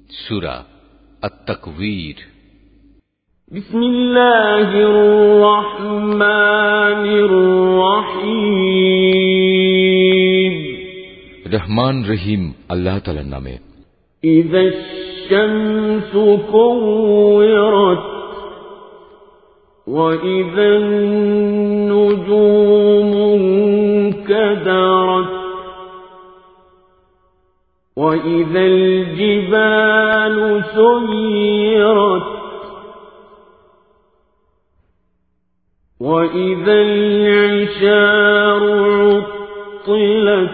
সূরা আত-তাকবীর। বিসমিল্লাহির রহমানির রহিম। রহমান রহিম আল্লাহ তাআলার নামে। ইযাশ শামসু কুওয়িরাত ওয়া ইযান নুজুমু কাদারাত ওয়া ইযাল জিবালু সুয়িরাত وَإِذَا الْعِشَارُ عُطِّلَتْ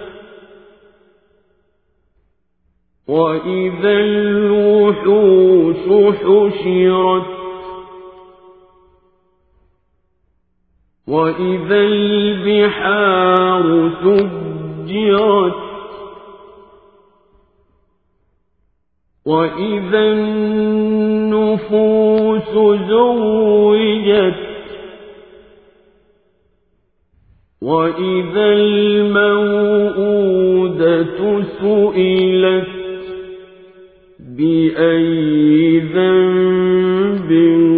وَإِذَا الْوُحُوشُ حُشِرَتْ وَإِذَا الْبِحَارُ سُجِّرَتْ وَإِذَا النُّفُوسُ زُوِّجَتْ وَإِذَا الْمَوْءُودَةُ سُئِلَتْ بِأَيِّ ذَنبٍ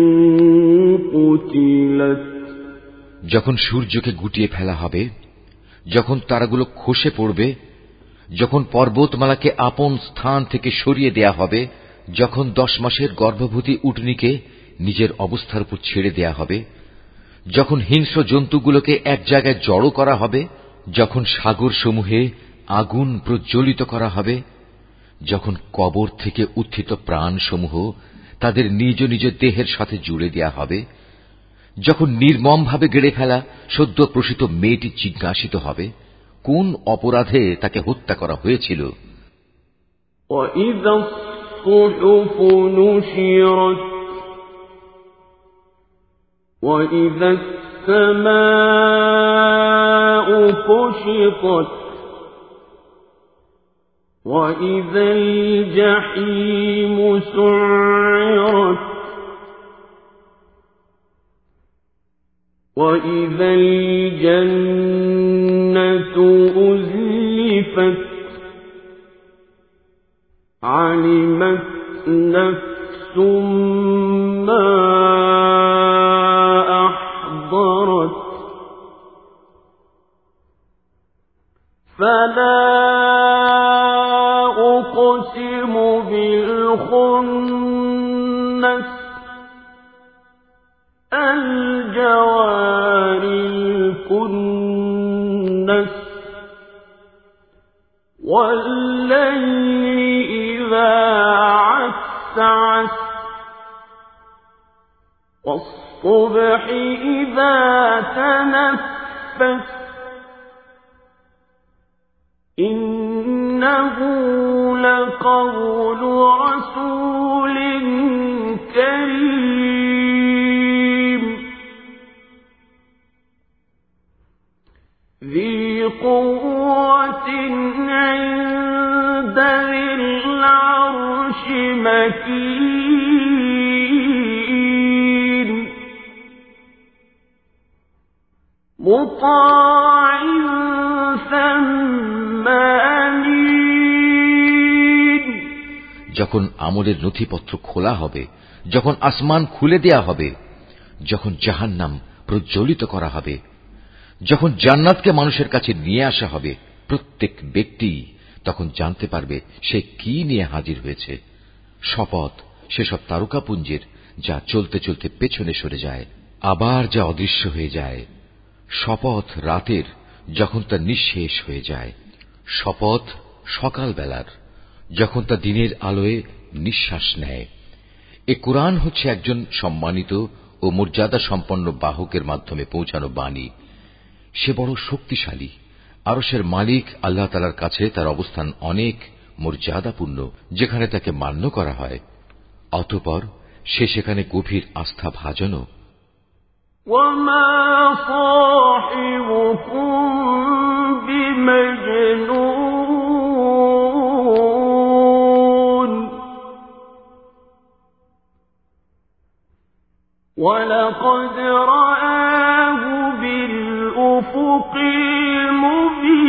قُتِلَتْ যখন সূর্যকে গুটিয়ে ফেলা হবে, যখন তারাগুলো খসে পড়বে, যখন পর্বতমালাকে আপন স্থান থেকে সরিয়ে দেয়া হবে, যখন 10 মাসের গর্ভবতী উটনীকে নিজের অবস্থার উপর ছেড়ে দেয়া হবে, যখন হিংস্র জন্তুগুলোকে এক জায়গায় জড়ো করা হবে, যখন সাগর সমূহে আগুন প্রজ্বলিত করা হবে, যখন কবর থেকে উত্থিত প্রাণসমূহ তাদের নিজ নিজ দেহের সাথে জুড়ে দেয়া হবে, যখন নির্মমভাবে গেড়ে ফেলা সদ্য প্রসূত মেয়েটি জিজ্ঞাসিত হবে কোন অপরাধে তাকে হত্যা করা হয়েছিল। وَإِذَا الصُّحُفُ نُشِرَتْ وَإِذَا السَّمَاءُ كُشِطَتْ وَإِذَا الْجَحِيمُ سُعِّرَتْ وَإِذَا الْجَنَّةُ أُزْلِفَتْ عَلِمَتْ نَفْسٌ مَّا أَحْضَرَتْ فَلَا أُقْسِمُ بِالْخُنَّسِ الْجَوَارِ الْكُنَّسِ وَاللَّيْلِ إِذَا عَسْعَسَ وَالصُّبْحِ إِذَا تَنَفَّسَ إِنَّهُ لَقَوْلُ رَسُولٍ كَرِيمٍ ذِي قُوَّةٍ عِندَ ذِي الْعَرْشِ مَكِينٍ مُّطَاعٍ ثَمَّ أَمِينٍ যখন আমলের নথিপত্র খোলা হবে, যখন আসমান খুলে দেয়া হবে, যখন জাহান্নাম প্রজ্বলিত করা হবে, যখন জান্নাতকে মানুষের কাছে নিয়ে আসা হবে, প্রত্যেক ব্যক্তি তখন জানতে পারবে সে কি নিয়ে হাজির হয়েছে। শপথ সেসব তারকাপুঞ্জের যা চলতে চলতে পেছনে সরে যায়, আবার যা অদৃশ্য হয়ে যায়। শপথ রাতের যখন তা নিঃশেষ হয়ে যায়। শপথ সকালবেলার যখন তা দিনের আলোয় নিঃশ্বাস নেয়। এ কুরআন হচ্ছে একজন সম্মানিত ও মর্যাদা সম্পন্ন বাহকের মাধ্যমে পৌঁছানো বাণী। সে বড় শক্তিশালী। আরশের মালিক আল্লাহ তাআলার কাছে তার অবস্থান অনেক মর্যাদাপূর্ণ, যেখানে তাকে মান্য করা হয়। অতঃপর সে সেখানে গভীর আস্থা ভাজনও। وَمَا صَاحِبُكُم بِمَجْنُونٍ وَلَقَدْ رَآهُ بِالْأُفُقِ الْمُبِينِ. '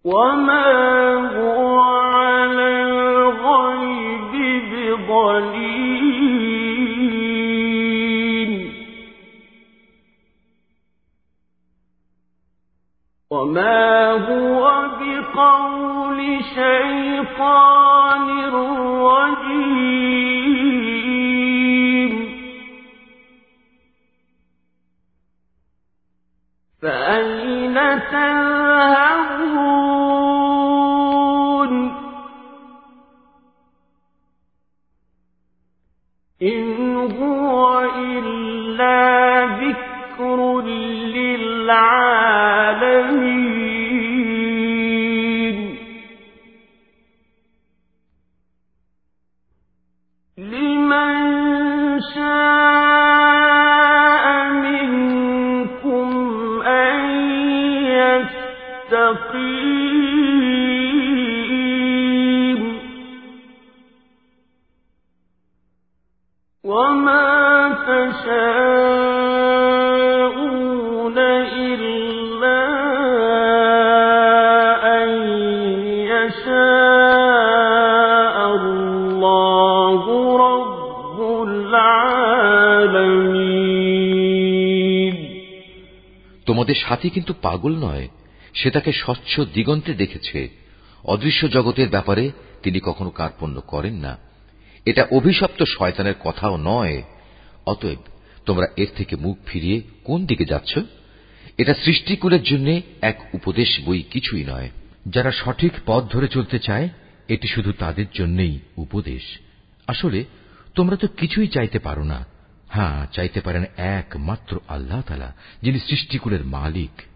وما هو على الغيب بضنين وما هو بقول شيطان رجيم فأين تذهبون إن هو إلا ذكر للعالمين لمن شاء منكم أن يستقيم وما تشاءون إلا أن يشاء الله رب العالمين তোমাদের সাথী কিন্তু পাগল নয়, সে তাকে স্বচ্ছ দিগন্তে দেখেছে। অদৃশ্য জগতের ব্যাপারে তিনি কখনো কার্পণ্য করেন না। এটা অভিশপ্ত শয়তানের কথাও নয়। অতএব তোমরা এর থেকে মুখ ফিরিয়ে কোন দিকে যাচ্ছ? এটা সৃষ্টিকুলের জন্য এক উপদেশ বই, কিছুই নয়। যারা সঠিক পথ ধরে চলতে চায় এটি শুধু তাদের জন্যই উপদেশ। আসলে তোমরা তো কিছুই চাইতে পারো না। হ্যাঁ, চাইতে পারেন একমাত্র আল্লাহ তাআলা, যিনি সৃষ্টিকুলের মালিক।